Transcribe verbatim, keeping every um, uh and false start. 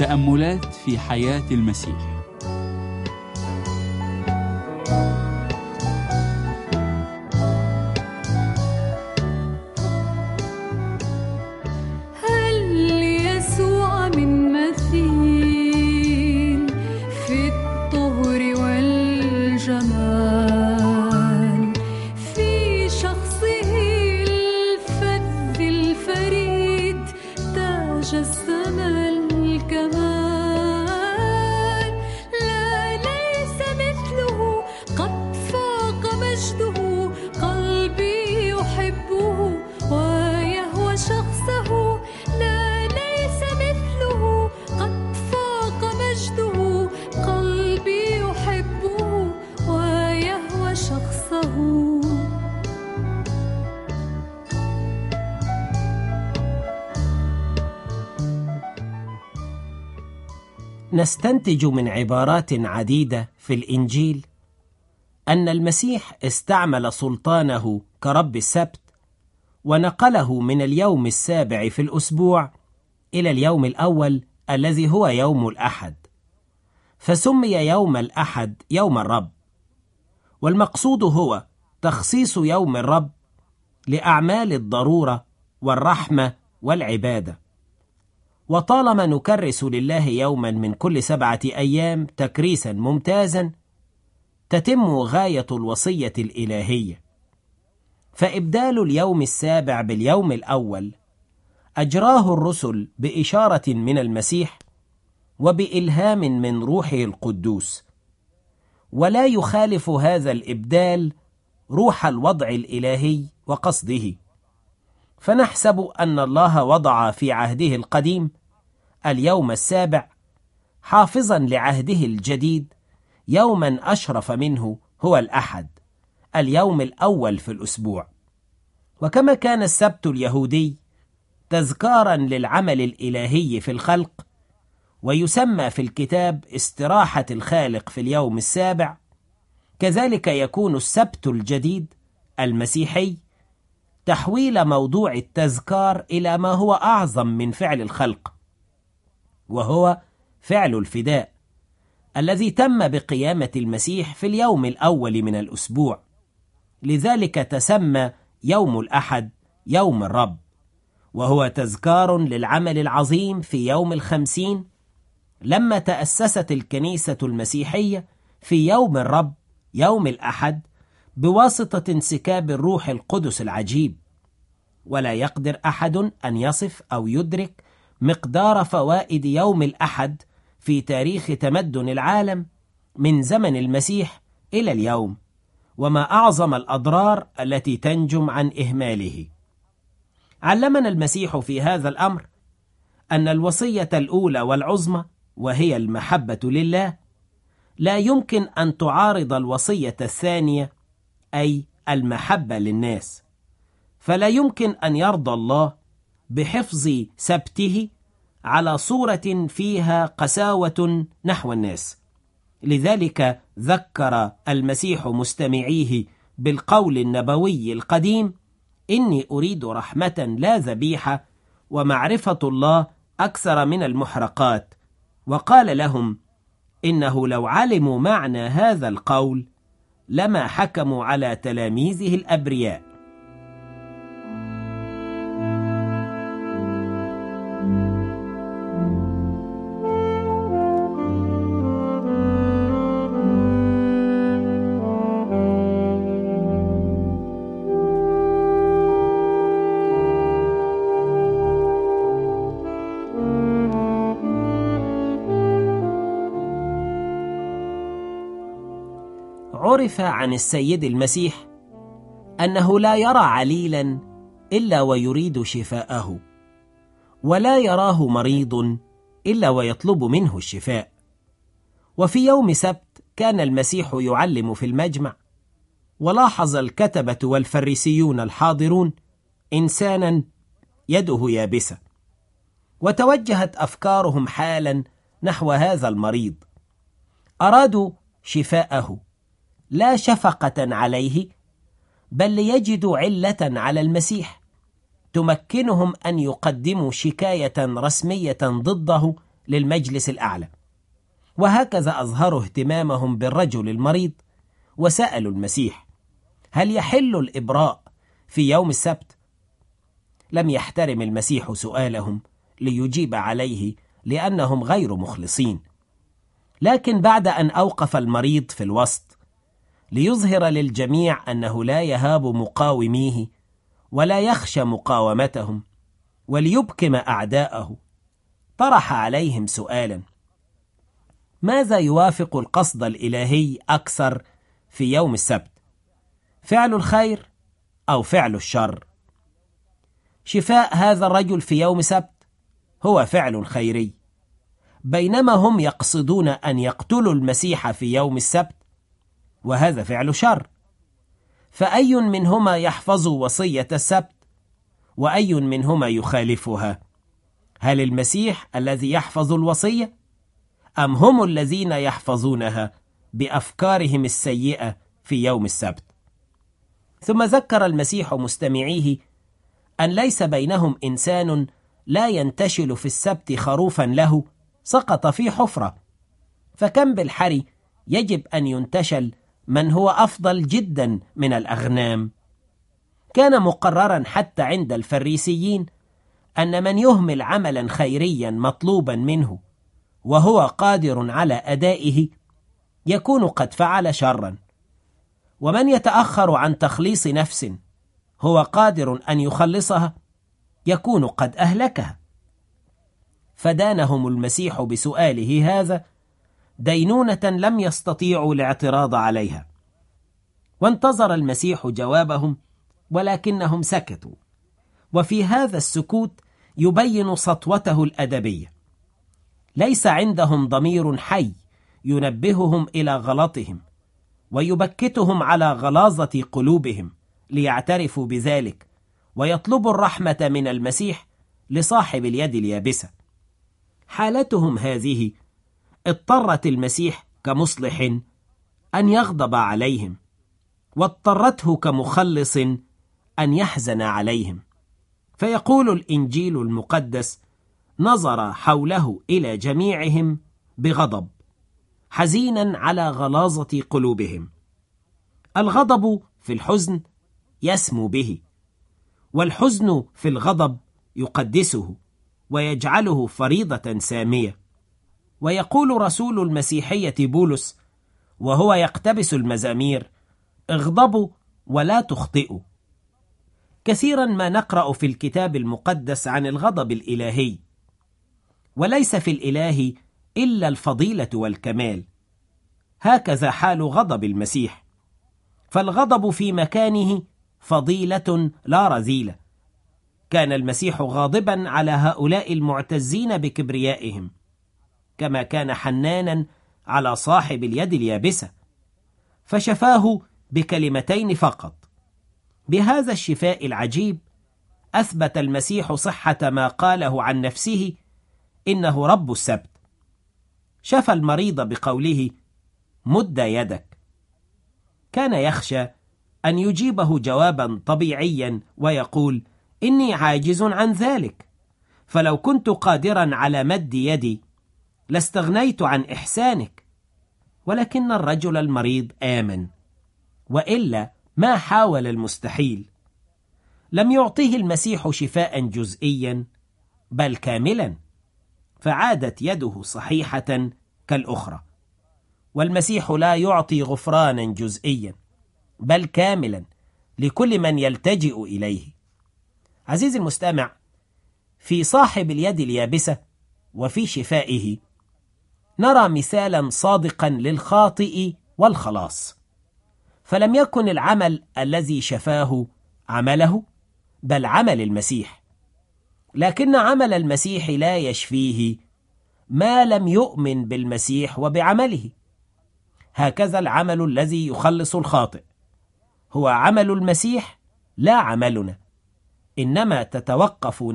تأملات في حياة المسيح. نستنتج من عبارات عديدة في الإنجيل أن المسيح استعمل سلطانه كرب السبت ونقله من اليوم السابع في الأسبوع إلى اليوم الأول الذي هو يوم الأحد، فسمي يوم الأحد يوم الرب، والمقصود هو تخصيص يوم الرب لأعمال الضرورة والرحمة والعبادة. وطالما نكرس لله يوما من كل سبعة أيام تكريسا ممتازا، تتم غاية الوصية الإلهية. فإبدال اليوم السابع باليوم الأول أجراه الرسل بإشارة من المسيح وبإلهام من روحه القدوس، ولا يخالف هذا الإبدال روح الوضع الإلهي وقصده. فنحسب أن الله وضع في عهده القديم اليوم السابع حافظا لعهده الجديد يوما أشرف منه هو الأحد، اليوم الأول في الأسبوع. وكما كان السبت اليهودي تذكارا للعمل الإلهي في الخلق، ويسمى في الكتاب استراحة الخالق في اليوم السابع، كذلك يكون السبت الجديد المسيحي تحويل موضوع التذكار إلى ما هو أعظم من فعل الخلق، وهو فعل الفداء الذي تم بقيامة المسيح في اليوم الأول من الأسبوع. لذلك تسمى يوم الأحد يوم الرب، وهو تذكار للعمل العظيم في يوم الخمسين لما تأسست الكنيسة المسيحية في يوم الرب يوم الأحد بواسطة انسكاب الروح القدس العجيب. ولا يقدر أحد أن يصف أو يدرك مقدار فوائد يوم الأحد في تاريخ تمدن العالم من زمن المسيح إلى اليوم، وما أعظم الأضرار التي تنجم عن إهماله. علمنا المسيح في هذا الأمر أن الوصية الأولى والعظمى، وهي المحبة لله، لا يمكن أن تعارض الوصية الثانية، أي المحبة للناس. فلا يمكن أن يرضى الله بحفظ سبته على صورة فيها قساوة نحو الناس. لذلك ذكر المسيح مستمعيه بالقول النبوي القديم: إني أريد رحمة لا ذبيحة، ومعرفة الله أكثر من المحرقات. وقال لهم إنه لو علموا معنى هذا القول لما حكموا على تلاميذه الأبرياء. عرف عن السيد المسيح أنه لا يرى عليلا إلا ويريد شفاءه، ولا يراه مريض إلا ويطلب منه الشفاء. وفي يوم سبت كان المسيح يعلم في المجمع، ولاحظ الكتبة والفريسيون الحاضرون إنسانا يده يابسة، وتوجهت أفكارهم حالا نحو هذا المريض. أرادوا شفاءه لا شفقة عليه، بل ليجدوا علة على المسيح تمكنهم أن يقدموا شكاية رسمية ضده للمجلس الأعلى. وهكذا أظهروا اهتمامهم بالرجل المريض وسألوا المسيح: هل يحل الإبراء في يوم السبت؟ لم يحترم المسيح سؤالهم ليجيب عليه لأنهم غير مخلصين، لكن بعد أن أوقف المريض في الوسط ليظهر للجميع أنه لا يهاب مقاوميه ولا يخشى مقاومتهم وليبكم أعداءه، طرح عليهم سؤالا: ماذا يوافق القصد الإلهي أكثر في يوم السبت، فعل الخير أو فعل الشر؟ شفاء هذا الرجل في يوم سبت هو فعل خيري، بينما هم يقصدون أن يقتلوا المسيح في يوم السبت، وهذا فعل شر. فأي منهما يحفظ وصية السبت وأي منهما يخالفها؟ هل المسيح الذي يحفظ الوصية أم هم الذين يحفظونها بأفكارهم السيئة في يوم السبت؟ ثم ذكر المسيح مستمعيه أن ليس بينهم إنسان لا ينتشل في السبت خروفا له سقط في حفرة، فكم بالحري يجب أن ينتشل من هو أفضل جدا من الأغنام. كان مقررا حتى عند الفريسيين أن من يهمل عملا خيريا مطلوبا منه وهو قادر على أدائه يكون قد فعل شرا، ومن يتأخر عن تخليص نفس هو قادر أن يخلصها يكون قد أهلكها. فدانهم المسيح بسؤاله هذا دينونة لم يستطيعوا الاعتراض عليها، وانتظر المسيح جوابهم ولكنهم سكتوا، وفي هذا السكوت يبين سطوته الأدبية. ليس عندهم ضمير حي ينبههم إلى غلطهم ويبكتهم على غلاظة قلوبهم ليعترفوا بذلك ويطلبوا الرحمة من المسيح لصاحب اليد اليابسة. حالتهم هذه اضطرت المسيح كمصلح أن يغضب عليهم، واضطرته كمخلص أن يحزن عليهم. فيقول الإنجيل المقدس: نظر حوله إلى جميعهم بغضب، حزينا على غلاظة قلوبهم. الغضب في الحزن يسمو به، والحزن في الغضب يقدسه ويجعله فريضة سامية. ويقول رسول المسيحية بولس وهو يقتبس المزامير: اغضبوا ولا تخطئوا. كثيرا ما نقرأ في الكتاب المقدس عن الغضب الإلهي، وليس في الإله إلا الفضيلة والكمال. هكذا حال غضب المسيح، فالغضب في مكانه فضيلة لا رذيلة. كان المسيح غاضبا على هؤلاء المعتزين بكبريائهم، كما كان حنانا على صاحب اليد اليابسة، فشفاه بكلمتين فقط. بهذا الشفاء العجيب أثبت المسيح صحة ما قاله عن نفسه إنه رب السبت. شفى المريض بقوله: مد يدك. كان يخشى أن يجيبه جوابا طبيعيا ويقول: إني عاجز عن ذلك، فلو كنت قادرا على مد يدي لاستغنيت عن إحسانك. ولكن الرجل المريض آمن، وإلا ما حاول المستحيل. لم يعطيه المسيح شفاء جزئيا بل كاملا، فعادت يده صحيحة كالأخرى. والمسيح لا يعطي غفرانا جزئيا بل كاملا لكل من يلتجئ إليه. عزيزي المستمع، في صاحب اليد اليابسة وفي شفائه نرى مثالا صادقا للخاطئ والخلاص. فلم يكن العمل الذي شفاه عمله بل عمل المسيح، لكن عمل المسيح لا يشفيه ما لم يؤمن بالمسيح وبعمله. هكذا العمل الذي يخلص الخاطئ هو عمل المسيح لا عملنا، إنما تتوقف